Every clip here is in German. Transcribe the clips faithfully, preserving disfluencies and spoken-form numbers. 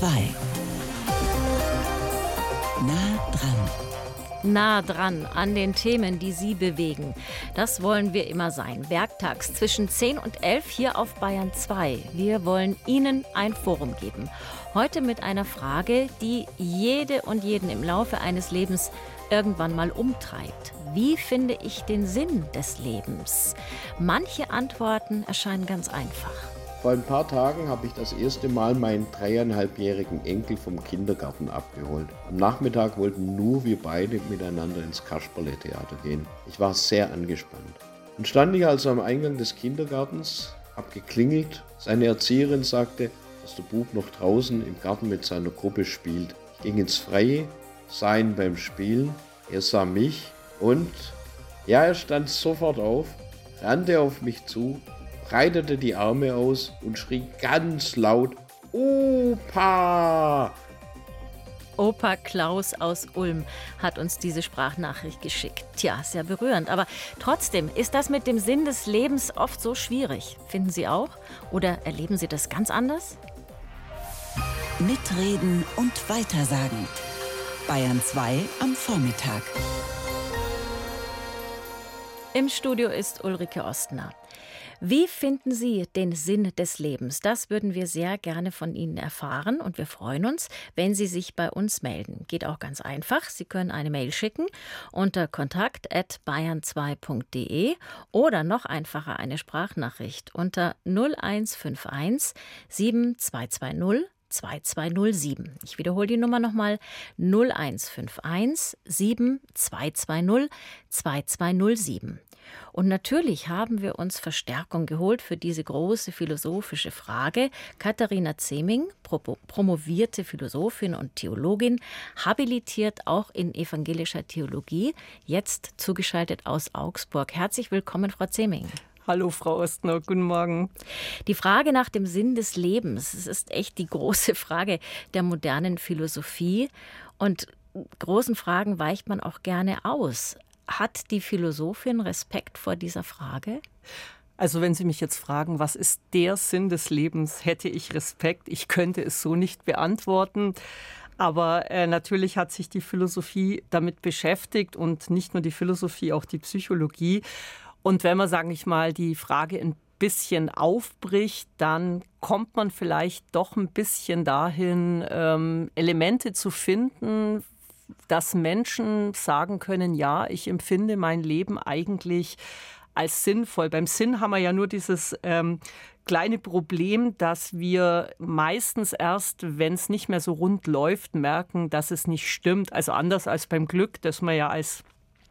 zwei. Nah dran. Nah dran an den Themen, die Sie bewegen. Das wollen wir immer sein. Werktags zwischen zehn und elf hier auf Bayern zwei. Wir wollen Ihnen ein Forum geben. Heute mit einer Frage, die jede und jeden im Laufe eines Lebens irgendwann mal umtreibt. Wie finde ich den Sinn des Lebens? Manche Antworten erscheinen ganz einfach. Vor ein paar Tagen habe ich das erste Mal meinen dreieinhalbjährigen Enkel vom Kindergarten abgeholt. Am Nachmittag wollten nur wir beide miteinander ins Kasperle-Theater gehen. Ich war sehr angespannt. Dann stand ich also am Eingang des Kindergartens, hab geklingelt. Seine Erzieherin sagte, dass der Bub noch draußen im Garten mit seiner Gruppe spielt. Ich ging ins Freie, sah ihn beim Spielen, er sah mich und, ja, er stand sofort auf, rannte auf mich zu, breitete die Arme aus und schrie ganz laut, Opa! Opa Klaus aus Ulm hat uns diese Sprachnachricht geschickt. Tja, sehr berührend. Aber trotzdem ist das mit dem Sinn des Lebens oft so schwierig. Finden Sie auch? Oder erleben Sie das ganz anders? Mitreden und weitersagen. Bayern zwei am Vormittag. Im Studio ist Ulrike Ostner. Wie finden Sie den Sinn des Lebens? Das würden wir sehr gerne von Ihnen erfahren und wir freuen uns, wenn Sie sich bei uns melden. Geht auch ganz einfach. Sie können eine Mail schicken unter kontakt at bayern zwei punkt de oder noch einfacher eine Sprachnachricht unter null eins fünf eins sieben zwei zwei null zwei zwei null sieben. Ich wiederhole die Nummer nochmal null eins fünf eins sieben zwei zwei null zwei zwei null sieben. Und natürlich haben wir uns Verstärkung geholt für diese große philosophische Frage. Katharina Zeming, pro- promovierte Philosophin und Theologin, habilitiert auch in evangelischer Theologie, jetzt zugeschaltet aus Augsburg. Herzlich willkommen, Frau Zeming. Hallo, Frau Ostner, guten Morgen. Die Frage nach dem Sinn des Lebens, es ist echt die große Frage der modernen Philosophie. Und großen Fragen weicht man auch gerne aus. Hat die Philosophin Respekt vor dieser Frage? Also wenn Sie mich jetzt fragen, was ist der Sinn des Lebens, hätte ich Respekt. Ich könnte es so nicht beantworten. Aber äh, natürlich hat sich die Philosophie damit beschäftigt und nicht nur die Philosophie, auch die Psychologie. Und wenn man, sage ich mal, die Frage ein bisschen aufbricht, dann kommt man vielleicht doch ein bisschen dahin, ähm, Elemente zu finden, dass Menschen sagen können, ja, ich empfinde mein Leben eigentlich als sinnvoll. Beim Sinn haben wir ja nur dieses ähm, kleine Problem, dass wir meistens erst, wenn es nicht mehr so rund läuft, merken, dass es nicht stimmt. Also anders als beim Glück, das wir ja als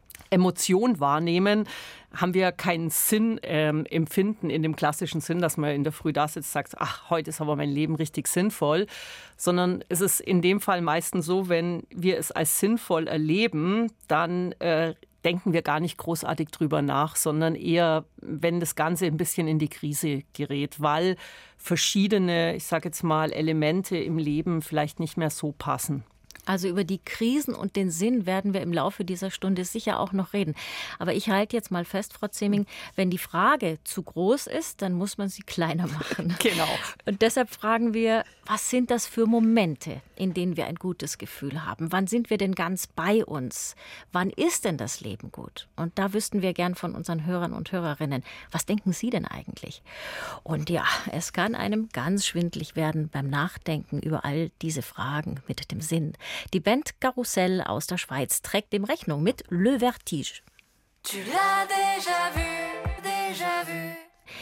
Emotion wahrnehmen, haben wir keinen Sinn ähm, empfinden in dem klassischen Sinn, dass man in der Früh da sitzt und sagt, ach, heute ist aber mein Leben richtig sinnvoll, sondern es ist in dem Fall meistens so, wenn wir es als sinnvoll erleben, dann äh, denken wir gar nicht großartig drüber nach, sondern eher, wenn das Ganze ein bisschen in die Krise gerät, weil verschiedene, ich sage jetzt mal, Elemente im Leben vielleicht nicht mehr so passen. Also über die Krisen und den Sinn werden wir im Laufe dieser Stunde sicher auch noch reden. Aber ich halte jetzt mal fest, Frau Zeming, wenn die Frage zu groß ist, dann muss man sie kleiner machen. Genau. Und deshalb fragen wir, was sind das für Momente, in denen wir ein gutes Gefühl haben? Wann sind wir denn ganz bei uns? Wann ist denn das Leben gut? Und da wüssten wir gern von unseren Hörern und Hörerinnen, was denken Sie denn eigentlich? Und ja, es kann einem ganz schwindlig werden beim Nachdenken über all diese Fragen mit dem Sinn. Die Band Karussell aus der Schweiz trägt dem Rechnung mit Le Vertige. Tu l'as déjà vu, déjà vu.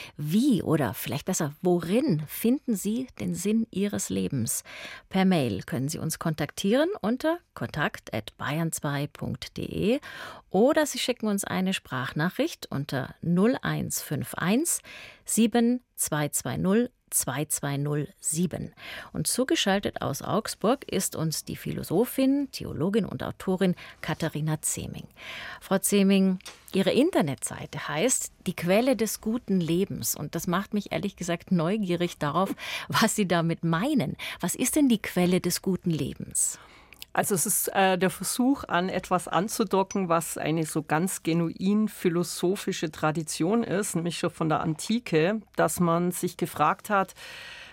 Wie oder vielleicht besser, worin finden Sie den Sinn Ihres Lebens? Per Mail können Sie uns kontaktieren unter kontakt at bayern zwei punkt de oder Sie schicken uns eine Sprachnachricht unter null eins fünf eins sieben zwei zwei null zwei zwei null sieben. Und zugeschaltet aus Augsburg ist uns die Philosophin, Theologin und Autorin Katharina Zeming. Frau Zeming, Ihre Internetseite heißt Die Quelle des guten Lebens. Und das macht mich ehrlich gesagt neugierig darauf, was Sie damit meinen. Was ist denn die Quelle des guten Lebens? Also es ist äh, der Versuch, an etwas anzudocken, was eine so ganz genuin philosophische Tradition ist, nämlich schon von der Antike, dass man sich gefragt hat,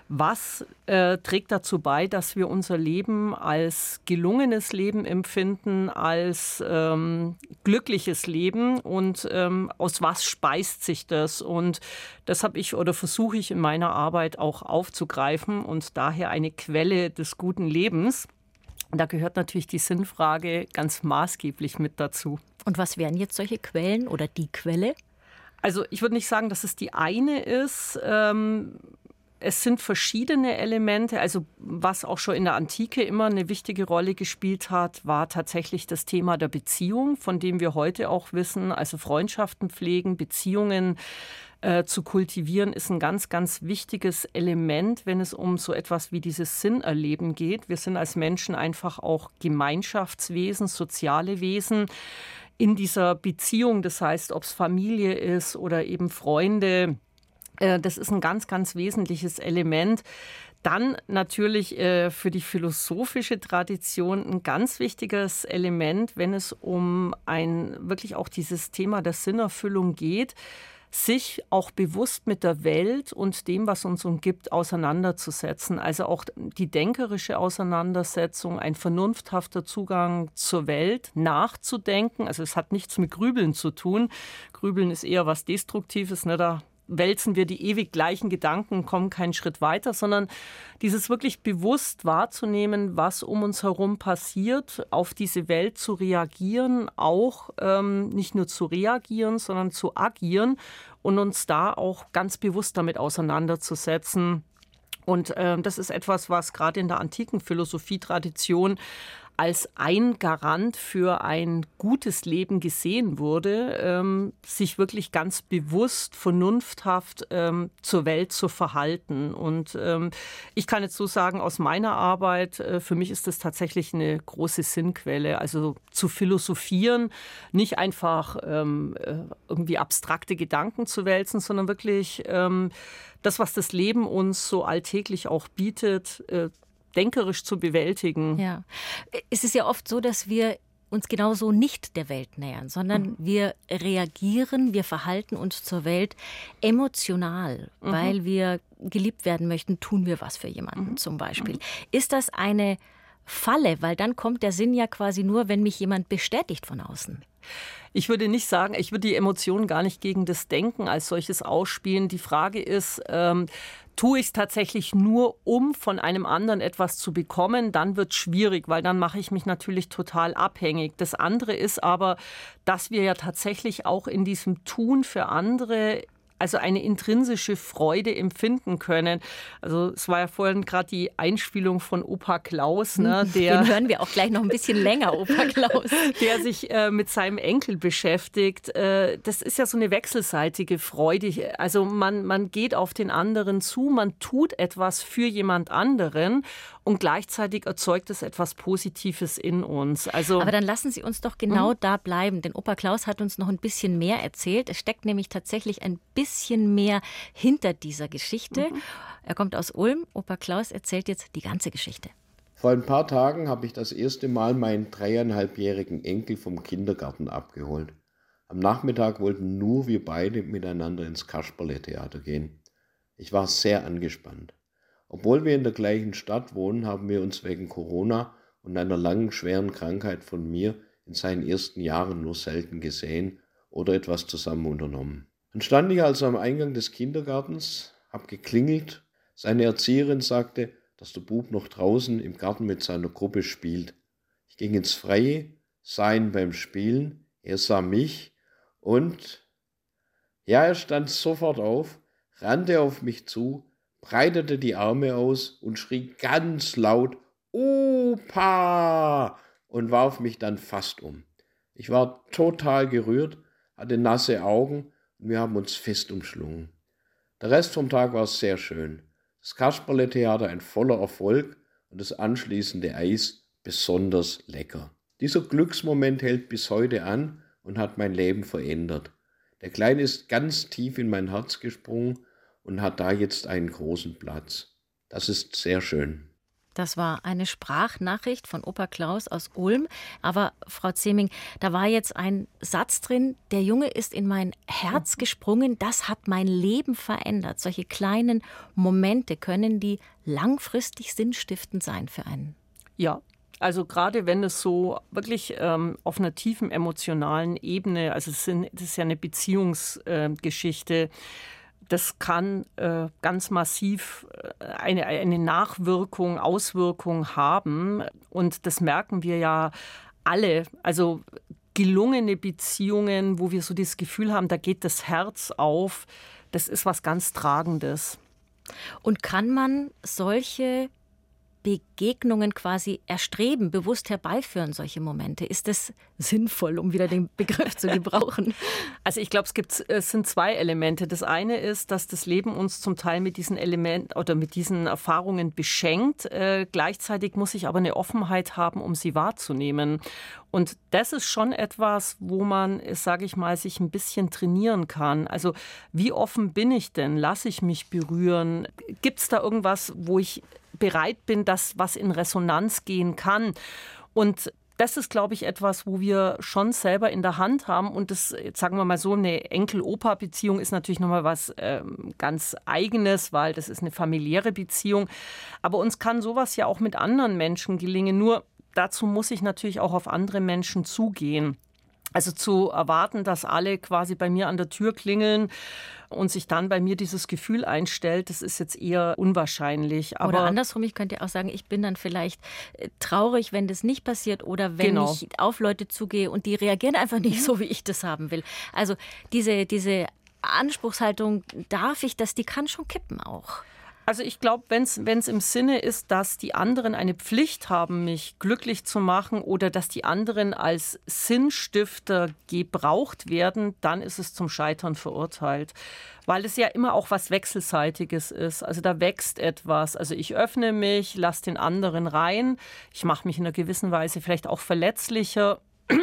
Was äh, trägt dazu bei, dass wir unser Leben als gelungenes Leben empfinden, als ähm, glückliches Leben und ähm, aus was speist sich das? Und das habe ich oder versuche ich in meiner Arbeit auch aufzugreifen und daher eine Quelle des guten Lebens. Da gehört natürlich die Sinnfrage ganz maßgeblich mit dazu. Und was wären jetzt solche Quellen oder die Quelle? Also ich würde nicht sagen, dass es die eine ist. Ähm, es sind verschiedene Elemente. Also was auch schon in der Antike immer eine wichtige Rolle gespielt hat, war tatsächlich das Thema der Beziehung, von dem wir heute auch wissen, also Freundschaften pflegen, Beziehungen äh, zu kultivieren, ist ein ganz, ganz wichtiges Element, wenn es um so etwas wie dieses Sinnerleben geht. Wir sind als Menschen einfach auch Gemeinschaftswesen, soziale Wesen. In dieser Beziehung, das heißt, ob es Familie ist oder eben Freunde, äh, das ist ein ganz, ganz wesentliches Element. Dann natürlich äh, für die philosophische Tradition ein ganz wichtiges Element, wenn es um ein wirklich auch dieses Thema der Sinnerfüllung geht, sich auch bewusst mit der Welt und dem, was uns umgibt, auseinanderzusetzen. Also auch die denkerische Auseinandersetzung, ein vernunfthafter Zugang zur Welt, nachzudenken. Also es hat nichts mit Grübeln zu tun. Grübeln ist eher was Destruktives, ne? Da wälzen wir die ewig gleichen Gedanken, kommen keinen Schritt weiter, sondern dieses wirklich bewusst wahrzunehmen, was um uns herum passiert, auf diese Welt zu reagieren, auch ähm, nicht nur zu reagieren, sondern zu agieren und uns da auch ganz bewusst damit auseinanderzusetzen. Und äh, das ist etwas, was gerade in der antiken Philosophietradition als ein Garant für ein gutes Leben gesehen wurde, ähm, sich wirklich ganz bewusst, vernunfthaft ähm, zur Welt zu verhalten. Und ähm, ich kann jetzt so sagen, aus meiner Arbeit, äh, für mich ist das tatsächlich eine große Sinnquelle. Also zu philosophieren, nicht einfach ähm, irgendwie abstrakte Gedanken zu wälzen, sondern wirklich ähm, das, was das Leben uns so alltäglich auch bietet, äh, denkerisch zu bewältigen. Ja, es ist ja oft so, dass wir uns genauso nicht der Welt nähern, sondern mhm. wir reagieren, wir verhalten uns zur Welt emotional, mhm. weil wir geliebt werden möchten, tun wir was für jemanden mhm. zum Beispiel. Mhm. Ist das eine Falle? Weil dann kommt der Sinn ja quasi nur, wenn mich jemand bestätigt von außen. Ich würde nicht sagen, ich würde die Emotionen gar nicht gegen das Denken als solches ausspielen. Die Frage ist, ähm, tue ich es tatsächlich nur, um von einem anderen etwas zu bekommen? Dann wird es schwierig, weil dann mache ich mich natürlich total abhängig. Das andere ist aber, dass wir ja tatsächlich auch in diesem Tun für andere also eine intrinsische Freude empfinden können. Also es war ja vorhin gerade die Einspielung von Opa Klaus, ne, der, den hören wir auch gleich noch ein bisschen länger, Opa Klaus, der sich äh, mit seinem Enkel beschäftigt. Äh, das ist ja so eine wechselseitige Freude. Also man, man geht auf den anderen zu, man tut etwas für jemand anderen und gleichzeitig erzeugt es etwas Positives in uns. Also, aber dann lassen Sie uns doch genau mhm. da bleiben, denn Opa Klaus hat uns noch ein bisschen mehr erzählt. Es steckt nämlich tatsächlich ein bisschen mehr hinter dieser Geschichte. Mhm. Er kommt aus Ulm. Opa Klaus erzählt jetzt die ganze Geschichte. Vor ein paar Tagen habe ich das erste Mal meinen dreieinhalbjährigen Enkel vom Kindergarten abgeholt. Am Nachmittag wollten nur wir beide miteinander ins Kasperle-Theater gehen. Ich war sehr angespannt. Obwohl wir in der gleichen Stadt wohnen, haben wir uns wegen Corona und einer langen, schweren Krankheit von mir in seinen ersten Jahren nur selten gesehen oder etwas zusammen unternommen. Dann stand ich also am Eingang des Kindergartens, hab geklingelt. Seine Erzieherin sagte, dass der Bub noch draußen im Garten mit seiner Gruppe spielt. Ich ging ins Freie, sah ihn beim Spielen, er sah mich und, ja, er stand sofort auf, rannte auf mich zu, breitete die Arme aus und schrie ganz laut Opa und warf mich dann fast um. Ich war total gerührt, hatte nasse Augen und wir haben uns fest umschlungen. Der Rest vom Tag war sehr schön. Das Kasperle-Theater ein voller Erfolg und das anschließende Eis besonders lecker. Dieser Glücksmoment hält bis heute an und hat mein Leben verändert. Der Kleine ist ganz tief in mein Herz gesprungen und hat da jetzt einen großen Platz. Das ist sehr schön. Das war eine Sprachnachricht von Opa Klaus aus Ulm. Aber Frau Zeming, da war jetzt ein Satz drin, der Junge ist in mein Herz gesprungen, das hat mein Leben verändert. Solche kleinen Momente, können die langfristig sinnstiftend sein für einen? Ja. Also gerade wenn es so wirklich ähm, auf einer tiefen emotionalen Ebene, also es sind, das ist ja eine Beziehungsgeschichte, äh, das kann äh, ganz massiv äh, eine, eine Nachwirkung, Auswirkung haben. Und das merken wir ja alle. Also gelungene Beziehungen, wo wir so das Gefühl haben, da geht das Herz auf, das ist was ganz Tragendes. Und kann man solche Begegnungen quasi erstreben, bewusst herbeiführen, solche Momente? Ist das sinnvoll, um wieder den Begriff zu gebrauchen? Also ich glaube, es gibt, es sind zwei Elemente. Das eine ist, dass das Leben uns zum Teil mit diesen Elementen oder mit diesen Erfahrungen beschenkt. Äh, gleichzeitig muss ich aber eine Offenheit haben, um sie wahrzunehmen. Und das ist schon etwas, wo man, sage ich mal, sich ein bisschen trainieren kann. Also wie offen bin ich denn? Lasse ich mich berühren? Gibt es da irgendwas, wo ich bereit bin, dass was in Resonanz gehen kann? Und das ist, glaube ich, etwas, wo wir schon selber in der Hand haben. Und das, jetzt sagen wir mal so, eine Enkel-Opa-Beziehung ist natürlich nochmal was ähm, ganz Eigenes, weil das ist eine familiäre Beziehung. Aber uns kann sowas ja auch mit anderen Menschen gelingen. Nur dazu muss ich natürlich auch auf andere Menschen zugehen. Also zu erwarten, dass alle quasi bei mir an der Tür klingeln und sich dann bei mir dieses Gefühl einstellt, das ist jetzt eher unwahrscheinlich. Aber oder andersrum, ich könnte auch sagen, ich bin dann vielleicht traurig, wenn das nicht passiert oder wenn genau. ich auf Leute zugehe und die reagieren einfach nicht so, wie ich das haben will. Also diese, diese Anspruchshaltung, darf ich das, die kann schon kippen auch. Also ich glaube, wenn es im Sinne ist, dass die anderen eine Pflicht haben, mich glücklich zu machen oder dass die anderen als Sinnstifter gebraucht werden, dann ist es zum Scheitern verurteilt. Weil es ja immer auch was Wechselseitiges ist. Also da wächst etwas. Also ich öffne mich, lasse den anderen rein. Ich mache mich in einer gewissen Weise vielleicht auch verletzlicher.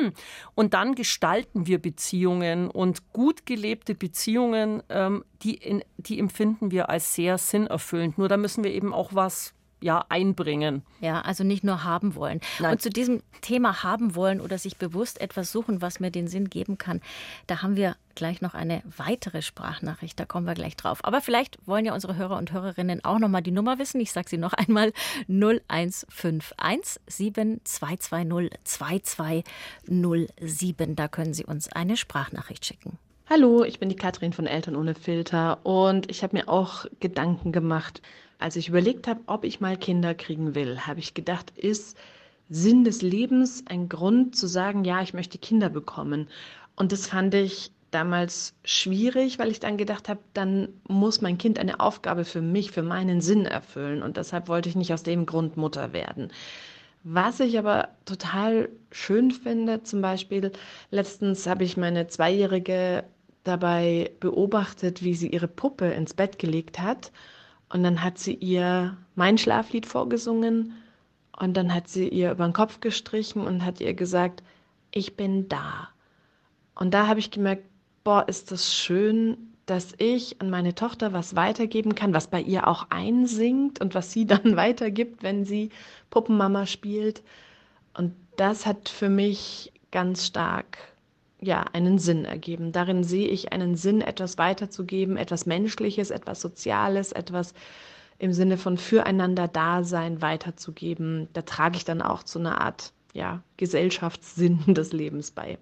Und dann gestalten wir Beziehungen und gut gelebte Beziehungen, ähm, die, in, die empfinden wir als sehr sinnerfüllend. Nur da müssen wir eben auch was ja, einbringen. Ja, also nicht nur haben wollen. Nein. Und zu diesem Thema haben wollen oder sich bewusst etwas suchen, was mir den Sinn geben kann, da haben wir gleich noch eine weitere Sprachnachricht, da kommen wir gleich drauf. Aber vielleicht wollen ja unsere Hörer und Hörerinnen auch noch mal die Nummer wissen. Ich sage sie noch einmal, null eins fünf eins sieben zwei zwei null zwei zwei null sieben. Da können Sie uns eine Sprachnachricht schicken. Hallo, ich bin die Katrin von Eltern ohne Filter und ich habe mir auch Gedanken gemacht, als ich überlegt habe, ob ich mal Kinder kriegen will, habe ich gedacht, ist Sinn des Lebens ein Grund zu sagen, ja, ich möchte Kinder bekommen? Und das fand ich damals schwierig, weil ich dann gedacht habe, dann muss mein Kind eine Aufgabe für mich, für meinen Sinn erfüllen. Und deshalb wollte ich nicht aus dem Grund Mutter werden. Was ich aber total schön finde, zum Beispiel, letztens habe ich meine Zweijährige dabei beobachtet, wie sie ihre Puppe ins Bett gelegt hat. Und dann hat sie ihr mein Schlaflied vorgesungen und dann hat sie ihr über den Kopf gestrichen und hat ihr gesagt, ich bin da. Und da habe ich gemerkt, boah, ist das schön, dass ich an meine Tochter was weitergeben kann, was bei ihr auch einsingt und was sie dann weitergibt, wenn sie Puppenmama spielt. Und das hat für mich ganz stark ja, einen Sinn ergeben. Darin sehe ich einen Sinn, etwas weiterzugeben, etwas Menschliches, etwas Soziales, etwas im Sinne von Füreinander-Dasein weiterzugeben. Da trage ich dann auch zu einer Art ja, Gesellschaftssinn des Lebens bei.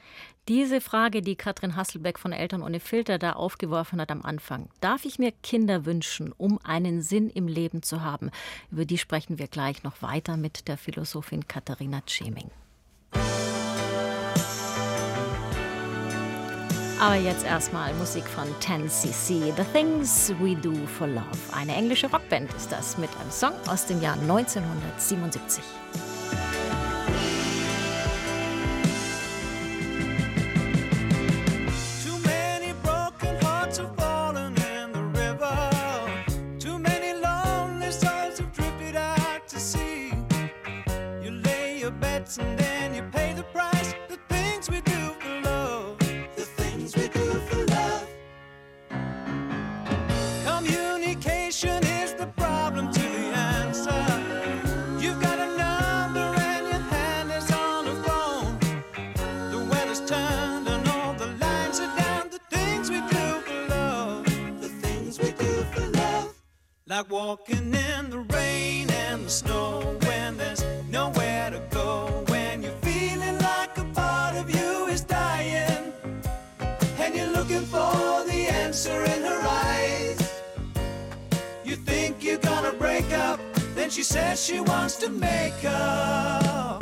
Diese Frage, die Katrin Hasselbeck von Eltern ohne Filter da aufgeworfen hat am Anfang. Darf ich mir Kinder wünschen, um einen Sinn im Leben zu haben? Über die sprechen wir gleich noch weiter mit der Philosophin Katharina Tscheming. Aber jetzt erstmal Musik von ten C C, The Things We Do for Love. Eine englische Rockband ist das mit einem Song aus dem Jahr neunzehnhundertsiebenundsiebzig. And then you pay the price. The things we do for love. The things we do for love. Communication is the problem to the answer. Like walking in the rain and the snow when there's nowhere to go. When you're feeling like a part of you is dying and you're looking for the answer in her eyes. You think you're gonna break up, then she says she wants to make up.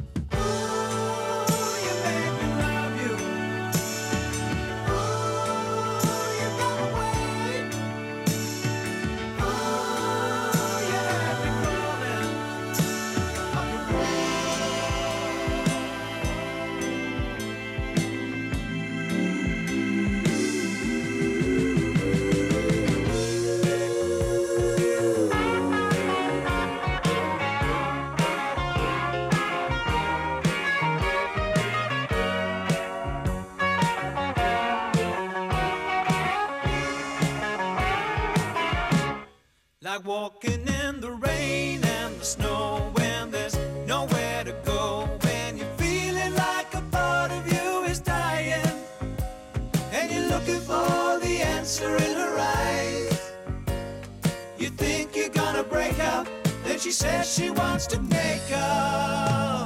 Like walking in the rain and the snow when there's nowhere to go. When you're feeling like a part of you is dying and you're looking for the answer in her eyes. You think you're gonna break up, then she says she wants to make up.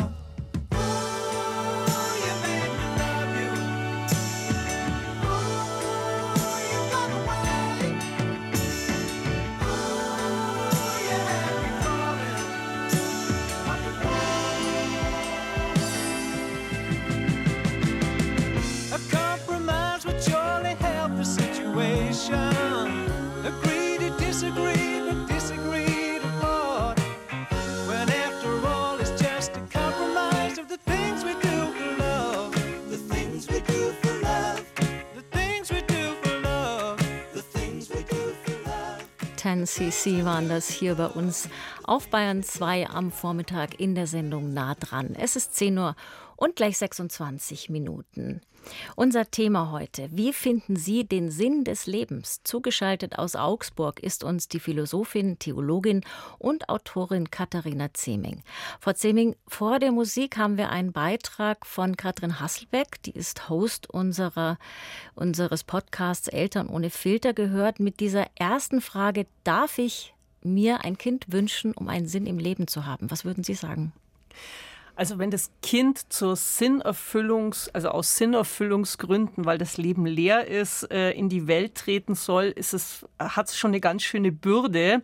Agree to disagree, but disagree to part. When after all it's just a compromise of the things we do for love. The things we do for love. The things we do for love. The things we do for love. zehn C C waren das hier bei uns auf Bayern zwei am Vormittag in der Sendung Nah dran. Es ist zehn Uhr und gleich sechsundzwanzig Minuten. Unser Thema heute: Wie finden Sie den Sinn des Lebens? Zugeschaltet aus Augsburg ist uns die Philosophin, Theologin und Autorin Katharina Zeming. Frau Zeming, vor der Musik haben wir einen Beitrag von Katrin Hasselbeck, die ist Host unserer, unseres Podcasts Eltern ohne Filter, gehört mit dieser ersten Frage: Darf ich mir ein Kind wünschen, um einen Sinn im Leben zu haben? Was würden Sie sagen? Also wenn das Kind zur Sinnerfüllungs, also aus Sinnerfüllungsgründen, weil das Leben leer ist, in die Welt treten soll, ist es, hat es schon eine ganz schöne Bürde.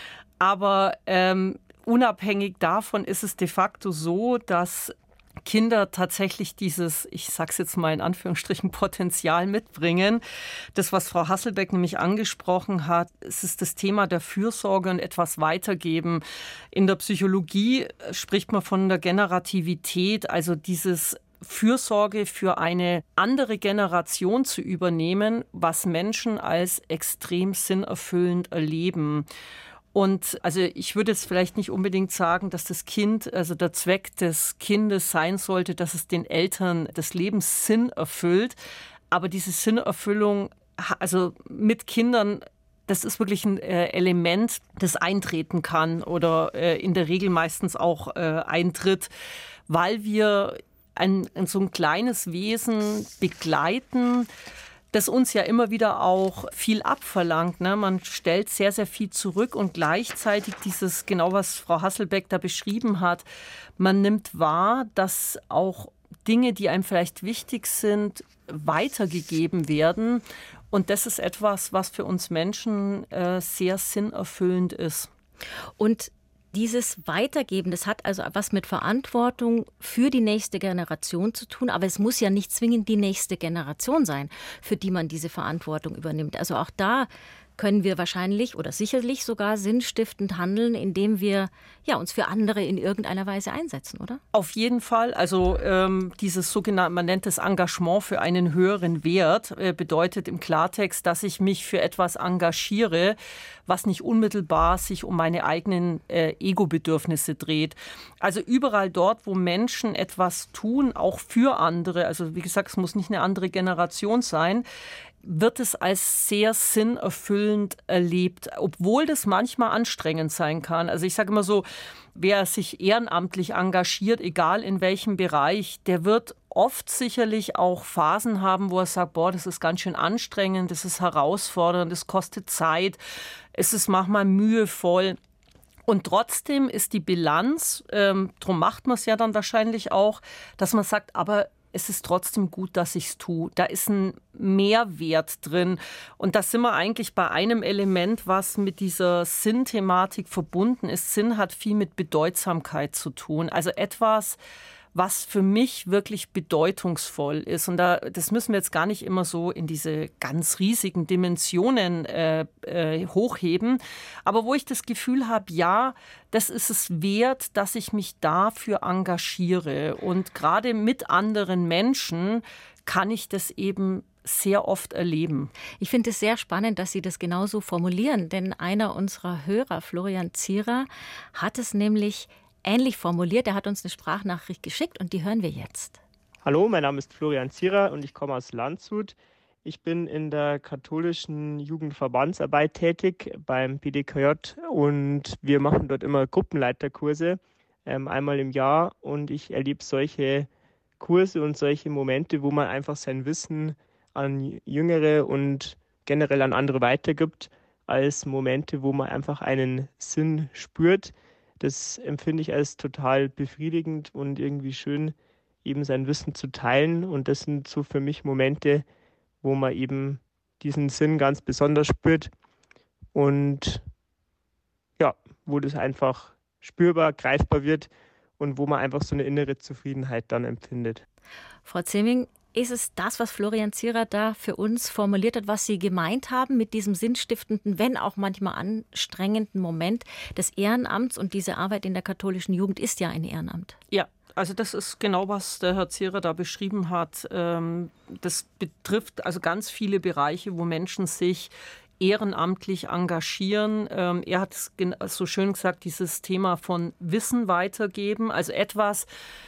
Aber ähm, unabhängig davon ist es de facto so, dass Kinder tatsächlich dieses, ich sag's jetzt mal in Anführungsstrichen, Potenzial mitbringen. Das, was Frau Hasselbeck nämlich angesprochen hat, es ist das Thema der Fürsorge und etwas weitergeben. In der Psychologie spricht man von der Generativität, also dieses Fürsorge für eine andere Generation zu übernehmen, was Menschen als extrem sinnerfüllend erleben. Und also ich würde jetzt vielleicht nicht unbedingt sagen, dass das Kind, also der Zweck des Kindes sein sollte, dass es den Eltern des Lebens Sinn erfüllt. Aber diese Sinnerfüllung, also mit Kindern, das ist wirklich ein äh, Element, das eintreten kann oder äh, in der Regel meistens auch äh, eintritt, weil wir ein, ein so ein kleines Wesen begleiten, das uns ja immer wieder auch viel abverlangt. Ne? Man stellt sehr, sehr viel zurück und gleichzeitig dieses, genau was Frau Hasselbeck da beschrieben hat, man nimmt wahr, dass auch Dinge, die einem vielleicht wichtig sind, weitergegeben werden. Und das ist etwas, was für uns Menschen äh, sehr sinnerfüllend ist. Und dieses Weitergeben, das hat also was mit Verantwortung für die nächste Generation zu tun, aber es muss ja nicht zwingend die nächste Generation sein, für die man diese Verantwortung übernimmt. Also auch da können wir wahrscheinlich oder sicherlich sogar sinnstiftend handeln, indem wir ja, uns für andere in irgendeiner Weise einsetzen, oder? Auf jeden Fall. Also ähm, dieses sogenannte, man nennt es Engagement für einen höheren Wert, äh, bedeutet im Klartext, dass ich mich für etwas engagiere, was nicht unmittelbar sich um meine eigenen äh, Ego-Bedürfnisse dreht. Also überall dort, wo Menschen etwas tun, auch für andere, also wie gesagt, es muss nicht eine andere Generation sein, wird es als sehr sinnerfüllend erlebt, obwohl das manchmal anstrengend sein kann. Also ich sage immer so, wer sich ehrenamtlich engagiert, egal in welchem Bereich, der wird oft sicherlich auch Phasen haben, wo er sagt, boah, das ist ganz schön anstrengend, das ist herausfordernd, das kostet Zeit, es ist manchmal mühevoll. Und trotzdem ist die Bilanz, ähm, darum macht man es ja dann wahrscheinlich auch, dass man sagt, aber es ist trotzdem gut, dass ich es tue. Da ist ein Mehrwert drin. Und da sind wir eigentlich bei einem Element, was mit dieser Sinnthematik verbunden ist. Sinn hat viel mit Bedeutsamkeit zu tun. Also etwas, was für mich wirklich bedeutungsvoll ist. Und da, das müssen wir jetzt gar nicht immer so in diese ganz riesigen Dimensionen äh, äh, hochheben. Aber wo ich das Gefühl habe, ja, das ist es wert, dass ich mich dafür engagiere. Und gerade mit anderen Menschen kann ich das eben sehr oft erleben. Ich finde es sehr spannend, dass Sie das genauso formulieren. Denn einer unserer Hörer, Florian Zierer, hat es nämlich ähnlich formuliert. Er hat uns eine Sprachnachricht geschickt und die hören wir jetzt. Hallo, mein Name ist Florian Zierer und ich komme aus Landshut. Ich bin in der katholischen Jugendverbandsarbeit tätig beim P D K J und wir machen dort immer Gruppenleiterkurse ähm, einmal im Jahr und ich erlebe solche Kurse und solche Momente, wo man einfach sein Wissen an Jüngere und generell an andere weitergibt, als Momente, wo man einfach einen Sinn spürt. Das empfinde ich als total befriedigend und irgendwie schön, eben sein Wissen zu teilen. Und das sind so für mich Momente, wo man eben diesen Sinn ganz besonders spürt und ja, wo das einfach spürbar, greifbar wird und wo man einfach so eine innere Zufriedenheit dann empfindet. Frau Zimming, ist es das, was Florian Zierer da für uns formuliert hat, was Sie gemeint haben mit diesem sinnstiftenden, wenn auch manchmal anstrengenden Moment des Ehrenamts? Und diese Arbeit in der katholischen Jugend ist ja ein Ehrenamt. Ja, also das ist genau, was der Herr Zierer da beschrieben hat. Das betrifft also ganz viele Bereiche, wo Menschen sich ehrenamtlich engagieren. Er hat es so schön gesagt, dieses Thema von Wissen weitergeben, also etwas,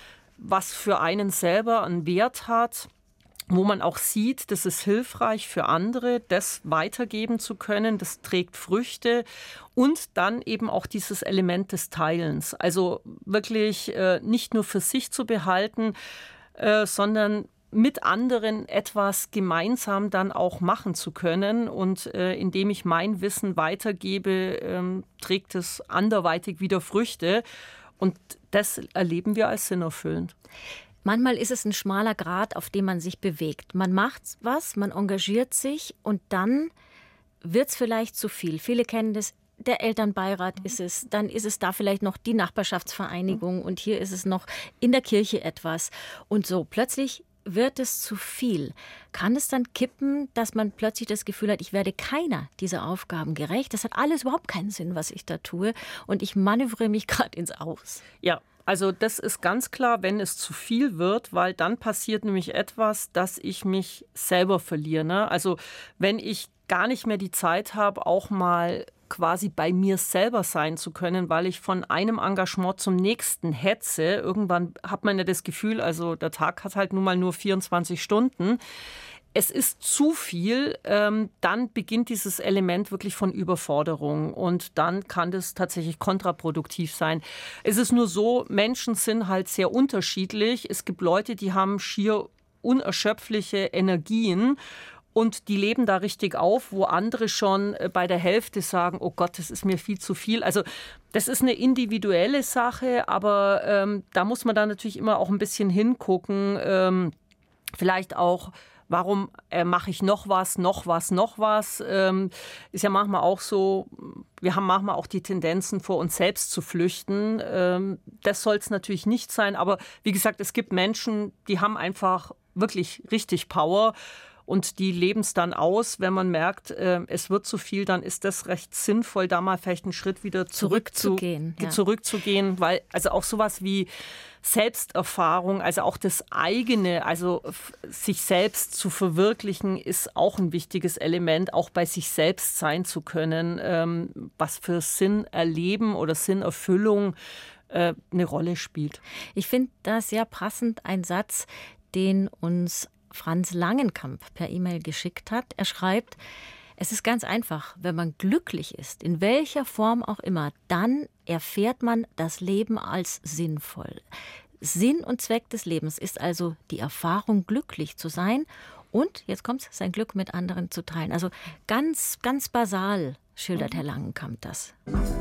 was für einen selber einen Wert hat, wo man auch sieht, das ist hilfreich für andere, das weitergeben zu können, das trägt Früchte und dann eben auch dieses Element des Teilens. Also wirklich äh, nicht nur für sich zu behalten, äh, sondern mit anderen etwas gemeinsam dann auch machen zu können. Und äh, indem ich mein Wissen weitergebe, ähm, trägt es anderweitig wieder Früchte. Und das erleben wir als sinnerfüllend. Manchmal ist es ein schmaler Grat, auf dem man sich bewegt. Man macht was, man engagiert sich und dann wird es vielleicht zu viel. Viele kennen das, der Elternbeirat ist es, dann ist es da vielleicht noch die Nachbarschaftsvereinigung und hier ist es noch in der Kirche etwas. Und so plötzlich wird es zu viel. Kann es dann kippen, dass man plötzlich das Gefühl hat, ich werde keiner dieser Aufgaben gerecht? Das hat alles überhaupt keinen Sinn, was ich da tue. Und ich manövriere mich gerade ins Aus. Ja, also das ist ganz klar, wenn es zu viel wird, weil dann passiert nämlich etwas, dass ich mich selber verliere. Ne? Also wenn ich gar nicht mehr die Zeit habe, auch mal quasi bei mir selber sein zu können, weil ich von einem Engagement zum nächsten hetze. Irgendwann hat man ja das Gefühl, also der Tag hat halt nun mal nur vierundzwanzig Stunden. Es ist zu viel, ähm, dann beginnt dieses Element wirklich von Überforderung und dann kann das tatsächlich kontraproduktiv sein. Es ist nur so, Menschen sind halt sehr unterschiedlich. Es gibt Leute, die haben schier unerschöpfliche Energien und die leben da richtig auf, wo andere schon bei der Hälfte sagen, oh Gott, das ist mir viel zu viel. Also das ist eine individuelle Sache, aber ähm, da muss man dann natürlich immer auch ein bisschen hingucken. Ähm, vielleicht auch, warum äh, mache ich noch was, noch was, noch was? Ähm, ist ja manchmal auch so, wir haben manchmal auch die Tendenzen, vor uns selbst zu flüchten. Ähm, das soll es natürlich nicht sein, aber wie gesagt, es gibt Menschen, die haben einfach wirklich richtig Power. Und die leben es dann aus, wenn man merkt, äh, es wird zu viel, dann ist das recht sinnvoll, da mal vielleicht einen Schritt wieder zurück zurückzugehen. Zu, ja. zurückzugehen, weil also auch sowas wie Selbsterfahrung, also auch das eigene, also f- sich selbst zu verwirklichen, ist auch ein wichtiges Element, auch bei sich selbst sein zu können, ähm, was für Sinn erleben oder Sinnerfüllung äh, eine Rolle spielt. Ich finde da sehr passend ein Satz, den uns Franz Langenkamp per E-Mail geschickt hat. Er schreibt, es ist ganz einfach, wenn man glücklich ist, in welcher Form auch immer, dann erfährt man das Leben als sinnvoll. Sinn und Zweck des Lebens ist also die Erfahrung, glücklich zu sein und, jetzt kommt's, sein Glück mit anderen zu teilen. Also ganz, ganz basal schildert Herr Langenkamp das.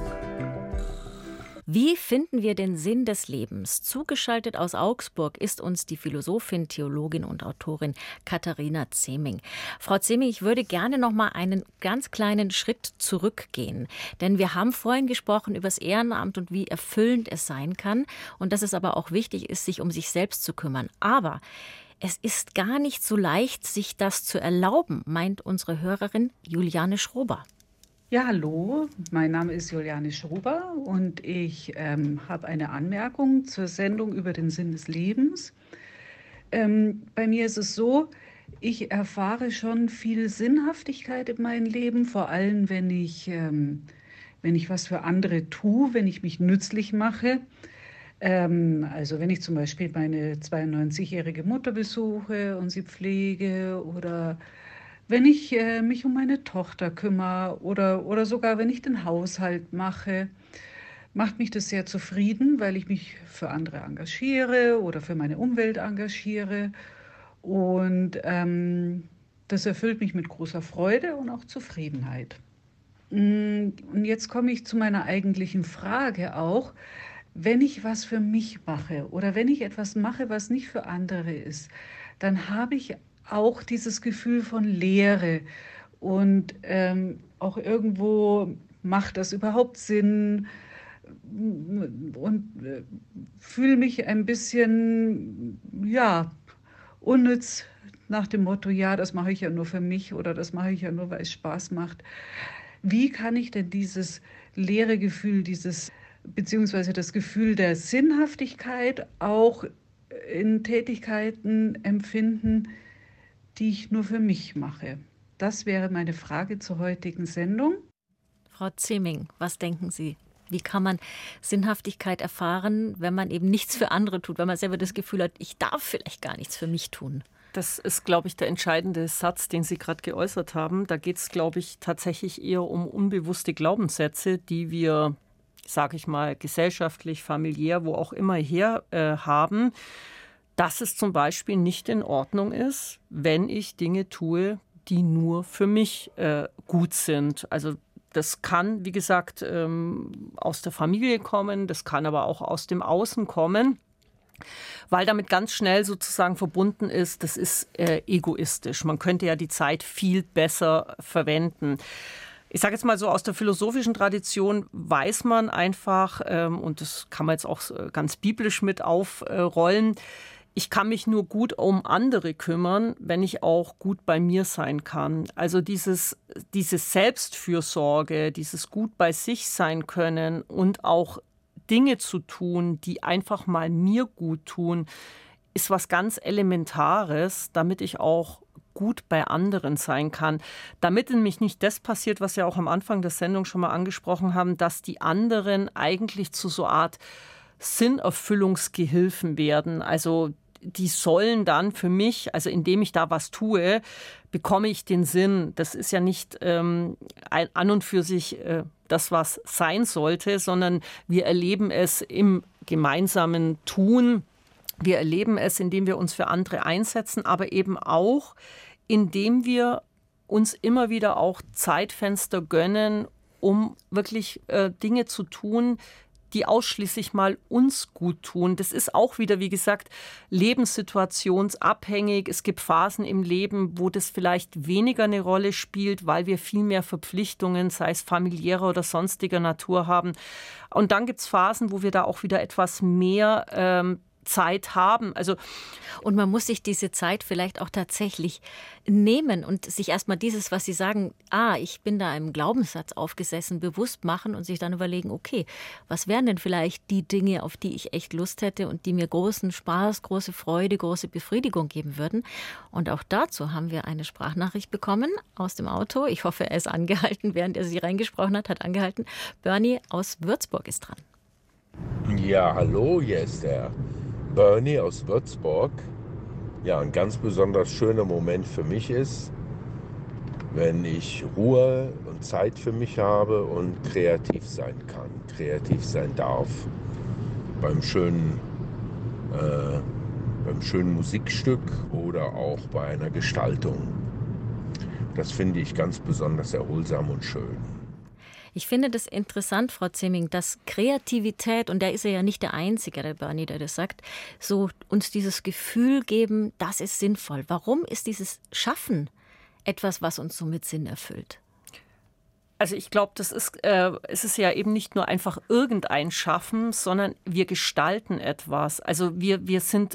Wie finden wir den Sinn des Lebens? Zugeschaltet aus Augsburg ist uns die Philosophin, Theologin und Autorin Katharina Zeming. Frau Zeming, ich würde gerne noch mal einen ganz kleinen Schritt zurückgehen. Denn wir haben vorhin gesprochen über das Ehrenamt und wie erfüllend es sein kann. Und dass es aber auch wichtig ist, sich um sich selbst zu kümmern. Aber es ist gar nicht so leicht, sich das zu erlauben, meint unsere Hörerin Juliane Schrober. Ja, hallo, mein Name ist Juliane Schrober und ich ähm, habe eine Anmerkung zur Sendung über den Sinn des Lebens. Ähm, bei mir ist es so, ich erfahre schon viel Sinnhaftigkeit in meinem Leben, vor allem wenn ich, ähm, wenn ich was für andere tue, wenn ich mich nützlich mache. Ähm, also wenn ich zum Beispiel meine zweiundneunzigjährige Mutter besuche und sie pflege oder wenn ich äh, mich um meine Tochter kümmere oder, oder sogar wenn ich den Haushalt mache, macht mich das sehr zufrieden, weil ich mich für andere engagiere oder für meine Umwelt engagiere. Und ähm, das erfüllt mich mit großer Freude und auch Zufriedenheit. Und jetzt komme ich zu meiner eigentlichen Frage auch. Wenn ich was für mich mache oder wenn ich etwas mache, was nicht für andere ist, dann habe ich auch dieses Gefühl von Leere und ähm, auch irgendwo macht das überhaupt Sinn und äh, fühle mich ein bisschen, ja, unnütz nach dem Motto, ja, das mache ich ja nur für mich oder das mache ich ja nur, weil es Spaß macht. Wie kann ich denn dieses leere Gefühl, dieses beziehungsweise das Gefühl der Sinnhaftigkeit auch in Tätigkeiten empfinden, die ich nur für mich mache? Das wäre meine Frage zur heutigen Sendung. Frau Zeming, was denken Sie? Wie kann man Sinnhaftigkeit erfahren, wenn man eben nichts für andere tut, wenn man selber das Gefühl hat, ich darf vielleicht gar nichts für mich tun? Das ist, glaube ich, der entscheidende Satz, den Sie gerade geäußert haben. Da geht es, glaube ich, tatsächlich eher um unbewusste Glaubenssätze, die wir, sage ich mal, gesellschaftlich, familiär, wo auch immer her äh, haben, dass es zum Beispiel nicht in Ordnung ist, wenn ich Dinge tue, die nur für mich äh, gut sind. Also das kann, wie gesagt, ähm, aus der Familie kommen, das kann aber auch aus dem Außen kommen, weil damit ganz schnell sozusagen verbunden ist, das ist äh, egoistisch. Man könnte ja die Zeit viel besser verwenden. Ich sage jetzt mal so, aus der philosophischen Tradition weiß man einfach, ähm, und das kann man jetzt auch ganz biblisch mit aufrollen, ich kann mich nur gut um andere kümmern, wenn ich auch gut bei mir sein kann. Also dieses, diese Selbstfürsorge, dieses gut bei sich sein können und auch Dinge zu tun, die einfach mal mir gut tun, ist was ganz Elementares, damit ich auch gut bei anderen sein kann. Damit nämlich nicht das passiert, was wir auch am Anfang der Sendung schon mal angesprochen haben, dass die anderen eigentlich zu so einer Art Sinnerfüllungsgehilfen werden. Also die sollen dann für mich, also indem ich da was tue, bekomme ich den Sinn. Das ist ja nicht ähm, ein, an und für sich äh, das, was sein sollte, sondern wir erleben es im gemeinsamen Tun. Wir erleben es, indem wir uns für andere einsetzen, aber eben auch, indem wir uns immer wieder auch Zeitfenster gönnen, um wirklich äh, Dinge zu tun, die ausschließlich mal uns gut tun. Das ist auch wieder, wie gesagt, lebenssituationsabhängig. Es gibt Phasen im Leben, wo das vielleicht weniger eine Rolle spielt, weil wir viel mehr Verpflichtungen, sei es familiärer oder sonstiger Natur haben. Und dann gibt es Phasen, wo wir da auch wieder etwas mehr ähm, Zeit haben. Also, und man muss sich diese Zeit vielleicht auch tatsächlich nehmen und sich erstmal dieses, was Sie sagen, ah, ich bin da einem Glaubenssatz aufgesessen, bewusst machen und sich dann überlegen, okay, was wären denn vielleicht die Dinge, auf die ich echt Lust hätte und die mir großen Spaß, große Freude, große Befriedigung geben würden. Und auch dazu haben wir eine Sprachnachricht bekommen aus dem Auto. Ich hoffe, er ist angehalten, während er sie reingesprochen hat, hat angehalten. Bernie aus Würzburg ist dran. Ja, hallo, hier ist der Bernie aus Würzburg. Ja, ein ganz besonders schöner Moment für mich ist, wenn ich Ruhe und Zeit für mich habe und kreativ sein kann, kreativ sein darf. Beim schönen, äh, beim schönen Musikstück oder auch bei einer Gestaltung. Das finde ich ganz besonders erholsam und schön. Ich finde das interessant, Frau Zimming, dass Kreativität, und da ist er ja nicht der Einzige, der Bernie, der das sagt, so uns dieses Gefühl geben, das ist sinnvoll. Warum ist dieses Schaffen etwas, was uns so mit Sinn erfüllt? Also ich glaube, das ist, äh, es ist ja eben nicht nur einfach irgendein Schaffen, sondern wir gestalten etwas. Also wir, wir sind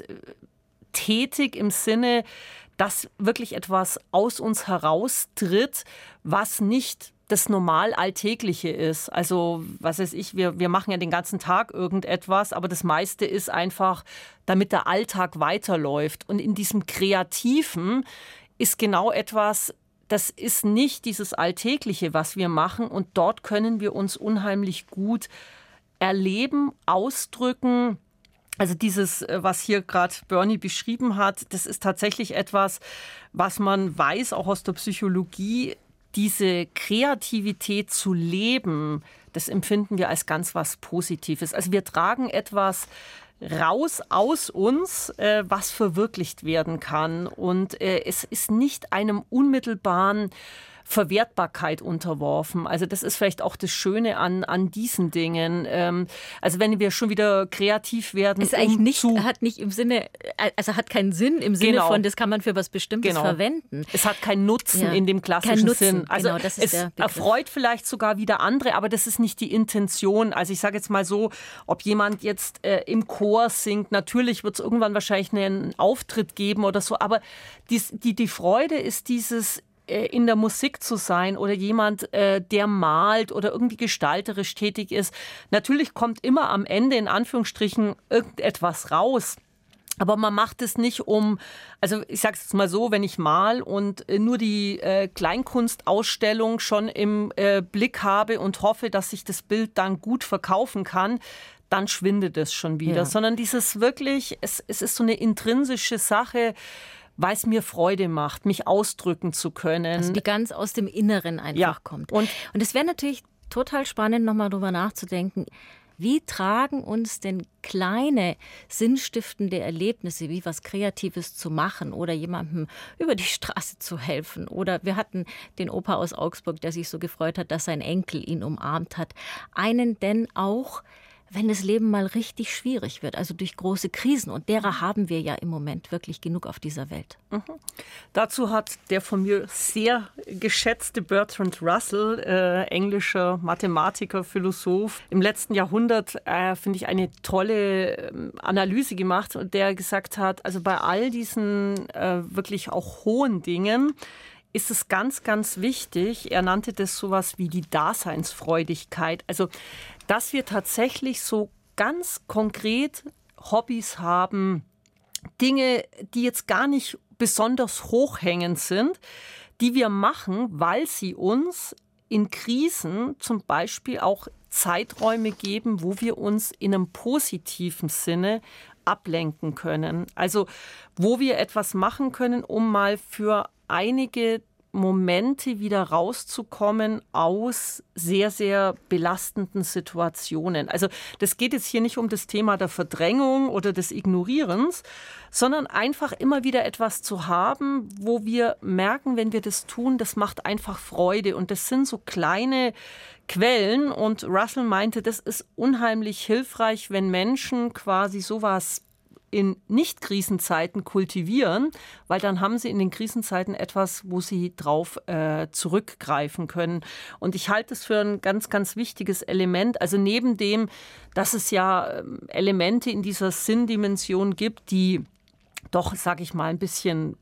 tätig im Sinne, dass wirklich etwas aus uns heraustritt, was nicht das normal Alltägliche ist. Also, was weiß ich, wir, wir machen ja den ganzen Tag irgendetwas, aber das meiste ist einfach, damit der Alltag weiterläuft. Und in diesem Kreativen ist genau etwas, das ist nicht dieses Alltägliche, was wir machen. Und dort können wir uns unheimlich gut erleben, ausdrücken. Also dieses, was hier gerade Bernie beschrieben hat, das ist tatsächlich etwas, was man weiß, auch aus der Psychologie. Diese Kreativität zu leben, das empfinden wir als ganz was Positives. Also wir tragen etwas raus aus uns, äh, was verwirklicht werden kann. Und äh, es ist nicht einem unmittelbaren Verwertbarkeit unterworfen. Also das ist vielleicht auch das Schöne an, an diesen Dingen. Ähm, also wenn wir schon wieder kreativ werden. Es eigentlich um nicht, zu hat nicht im Sinne, also hat keinen Sinn im Sinne genau. von, das kann man für was Bestimmtes genau. verwenden. Es hat keinen Nutzen ja. in dem klassischen Kein Nutzen. Sinn. Also genau, das ist es der erfreut vielleicht sogar wieder andere, aber das ist nicht die Intention. Also ich sage jetzt mal so, ob jemand jetzt äh, im Chor singt, natürlich wird es irgendwann wahrscheinlich einen Auftritt geben oder so, aber dies, die, die Freude ist dieses in der Musik zu sein oder jemand, der malt oder irgendwie gestalterisch tätig ist. Natürlich kommt immer am Ende in Anführungsstrichen irgendetwas raus. Aber man macht es nicht um, also ich sage es jetzt mal so, wenn ich mal und nur die äh, Kleinkunstausstellung schon im äh, Blick habe und hoffe, dass ich das Bild dann gut verkaufen kann, dann schwindet es schon wieder. Ja. Sondern dieses wirklich, es, es ist so eine intrinsische Sache, weil es mir Freude macht, mich ausdrücken zu können. Also die ganz aus dem Inneren einfach ja. kommt. Und, und es wäre natürlich total spannend, nochmal drüber nachzudenken, wie tragen uns denn kleine, sinnstiftende Erlebnisse, wie was Kreatives zu machen oder jemandem über die Straße zu helfen. Oder wir hatten den Opa aus Augsburg, der sich so gefreut hat, dass sein Enkel ihn umarmt hat. Einen denn auch, wenn das Leben mal richtig schwierig wird, also durch große Krisen. Und derer haben wir ja im Moment wirklich genug auf dieser Welt. Mhm. Dazu hat der von mir sehr geschätzte Bertrand Russell, äh, englischer Mathematiker, Philosoph, im letzten Jahrhundert, äh, finde ich, eine tolle äh, Analyse gemacht, und der gesagt hat, also bei all diesen äh, wirklich auch hohen Dingen, ist es ganz, ganz wichtig, er nannte das sowas wie die Daseinsfreudigkeit, also dass wir tatsächlich so ganz konkret Hobbys haben, Dinge, die jetzt gar nicht besonders hochhängend sind, die wir machen, weil sie uns in Krisen zum Beispiel auch Zeiträume geben, wo wir uns in einem positiven Sinne ablenken können. Also wo wir etwas machen können, um mal für einige Momente wieder rauszukommen aus sehr, sehr belastenden Situationen. Also das geht jetzt hier nicht um das Thema der Verdrängung oder des Ignorierens, sondern einfach immer wieder etwas zu haben, wo wir merken, wenn wir das tun, das macht einfach Freude. Und das sind so kleine Quellen. Und Russell meinte, das ist unheimlich hilfreich, wenn Menschen quasi sowas in Nicht-Krisenzeiten kultivieren, weil dann haben sie in den Krisenzeiten etwas, wo sie drauf äh, zurückgreifen können. Und ich halte es für ein ganz, ganz wichtiges Element. Also neben dem, dass es ja ähm, Elemente in dieser Sinndimension gibt, die doch, sage ich mal, ein bisschen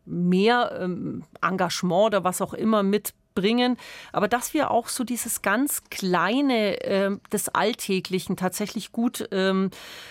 mehr ähm, Engagement oder was auch immer mitbringen, aber dass wir auch so dieses ganz Kleine äh, des Alltäglichen tatsächlich gut ähm,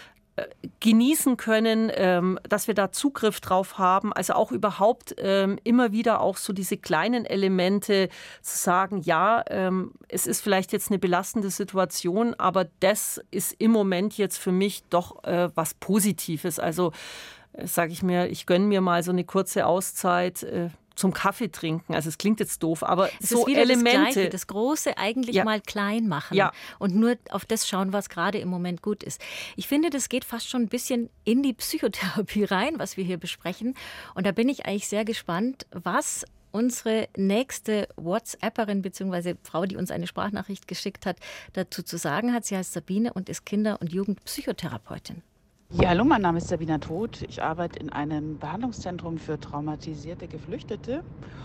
genießen können, ähm, dass wir da Zugriff drauf haben, also auch überhaupt ähm, immer wieder auch so diese kleinen Elemente zu sagen, ja, ähm, es ist vielleicht jetzt eine belastende Situation, aber das ist im Moment jetzt für mich doch äh, was Positives. Also äh, sage ich mir, ich gönne mir mal so eine kurze Auszeit, äh, zum Kaffee trinken. Also es klingt jetzt doof, aber es so ist wieder Elemente. Das Gleiche, das Große eigentlich ja. mal klein machen ja. und nur auf das schauen, was gerade im Moment gut ist. Ich finde, das geht fast schon ein bisschen in die Psychotherapie rein, was wir hier besprechen. Und da bin ich eigentlich sehr gespannt, was unsere nächste WhatsApperin bzw. Frau, die uns eine Sprachnachricht geschickt hat, dazu zu sagen hat. Sie heißt Sabine und ist Kinder- und Jugendpsychotherapeutin. Ja, hallo, mein Name ist Sabina Todt. Ich arbeite in einem Behandlungszentrum für traumatisierte Geflüchtete.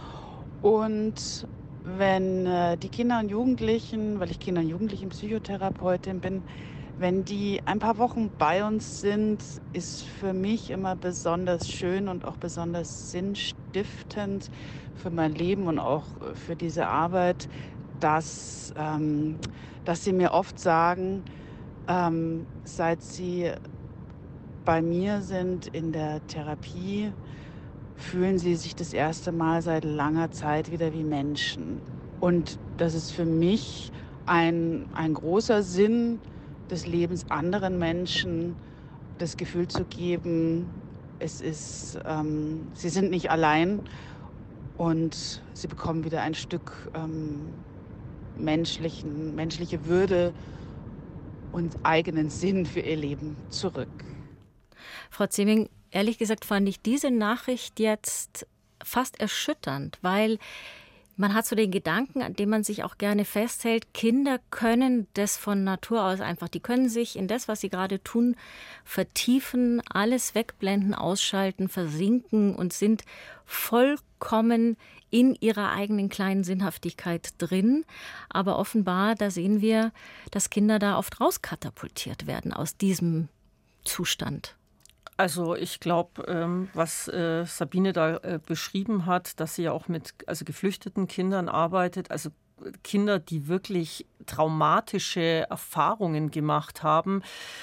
Und wenn äh, die Kinder und Jugendlichen, weil ich Kinder- und Jugendlichen-Psychotherapeutin bin, wenn die ein paar Wochen bei uns sind, ist für mich immer besonders schön und auch besonders sinnstiftend für mein Leben und auch für diese Arbeit, dass, ähm, dass sie mir oft sagen, ähm, seit sie bei mir sind in der Therapie, fühlen sie sich das erste Mal seit langer Zeit wieder wie Menschen. Und das ist für mich ein, ein großer Sinn des Lebens, anderen Menschen das Gefühl zu geben, es ist, ähm, sie sind nicht allein und sie bekommen wieder ein Stück ähm, menschlichen, menschliche Würde und eigenen Sinn für ihr Leben zurück. Frau Zeming, ehrlich gesagt fand ich diese Nachricht jetzt fast erschütternd, weil man hat so den Gedanken, an dem man sich auch gerne festhält, Kinder können das von Natur aus einfach, die können sich in das, was sie gerade tun, vertiefen, alles wegblenden, ausschalten, versinken und sind vollkommen in ihrer eigenen kleinen Sinnhaftigkeit drin. Aber offenbar, da sehen wir, dass Kinder da oft rauskatapultiert werden aus diesem Zustand. Also ich glaube, ähm, was äh, Sabine da äh, beschrieben hat, dass sie ja auch mit also geflüchteten Kindern arbeitet, also Kinder, die wirklich traumatische Erfahrungen gemacht haben,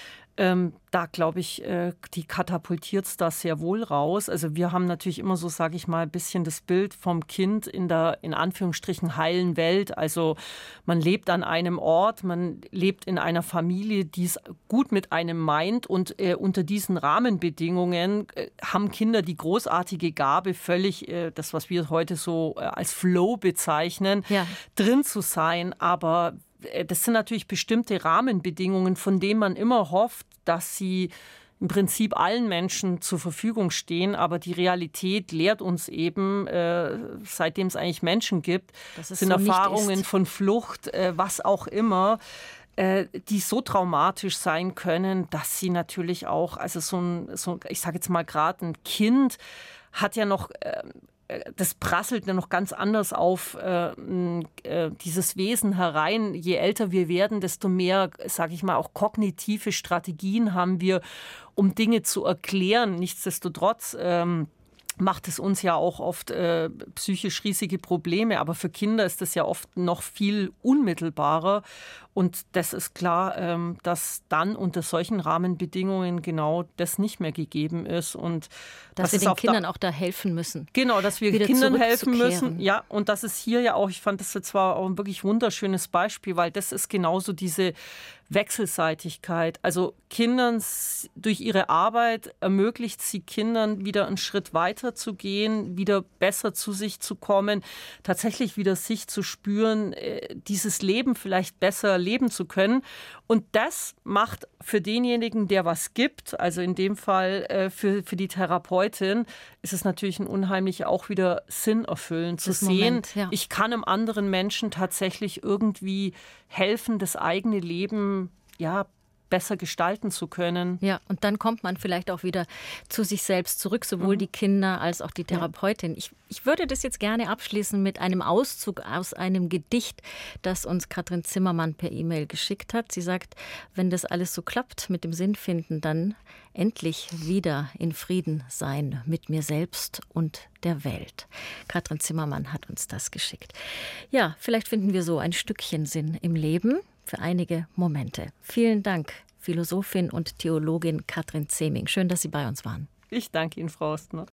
ähm, da glaube ich, äh, die katapultiert es da sehr wohl raus. Also wir haben natürlich immer so, sage ich mal, ein bisschen das Bild vom Kind in der, in Anführungsstrichen, heilen Welt. Also man lebt an einem Ort, man lebt in einer Familie, die es gut mit einem meint und äh, unter diesen Rahmenbedingungen äh, haben Kinder die großartige Gabe, völlig äh, das, was wir heute so äh, als Flow bezeichnen, ja. drin zu sein. Aber das sind natürlich bestimmte Rahmenbedingungen, von denen man immer hofft, dass sie im Prinzip allen Menschen zur Verfügung stehen. Aber die Realität lehrt uns eben, äh, seitdem es eigentlich Menschen gibt, sind so Erfahrungen von Flucht, äh, was auch immer, äh, die so traumatisch sein können, dass sie natürlich auch, also so ein, so, ich sage jetzt mal gerade ein Kind hat ja noch... Äh, das prasselt ja noch ganz anders auf äh, äh, dieses Wesen herein. Je älter wir werden, desto mehr, sage ich mal, auch kognitive Strategien haben wir, um Dinge zu erklären. Nichtsdestotrotz ähm, macht es uns ja auch oft äh, psychisch riesige Probleme. Aber für Kinder ist das ja oft noch viel unmittelbarer. Und das ist klar, ähm, dass dann unter solchen Rahmenbedingungen genau das nicht mehr gegeben ist. Und dass wir den Kindern da, auch da helfen müssen. Genau, dass wir Kindern helfen müssen. Ja, und das ist hier ja auch, ich fand das jetzt war auch ein wirklich wunderschönes Beispiel, weil das ist genauso diese Wechselseitigkeit. Also Kindern durch ihre Arbeit ermöglicht sie Kindern wieder einen Schritt weiter zu gehen, wieder besser zu sich zu kommen, tatsächlich wieder sich zu spüren, dieses Leben vielleicht besser leben zu können. Und das macht für denjenigen, der was gibt, also in dem Fall äh, für, für die Therapeutin, ist es natürlich ein unheimlich auch wieder sinnerfüllend zu sehen, Moment, ja. ich kann einem anderen Menschen tatsächlich irgendwie helfen, das eigene Leben ja besser gestalten zu können. Ja, und dann kommt man vielleicht auch wieder zu sich selbst zurück, sowohl mhm. die Kinder als auch die Therapeutin. Ich, ich würde das jetzt gerne abschließen mit einem Auszug aus einem Gedicht, das uns Katrin Zimmermann per E-Mail geschickt hat. Sie sagt, wenn das alles so klappt mit dem Sinnfinden, dann endlich wieder in Frieden sein mit mir selbst und der Welt. Katrin Zimmermann hat uns das geschickt. Ja, vielleicht finden wir so ein Stückchen Sinn im Leben. Für einige Momente. Vielen Dank, Philosophin und Theologin Katrin Zeming. Schön, dass Sie bei uns waren. Ich danke Ihnen, Frau Ostner.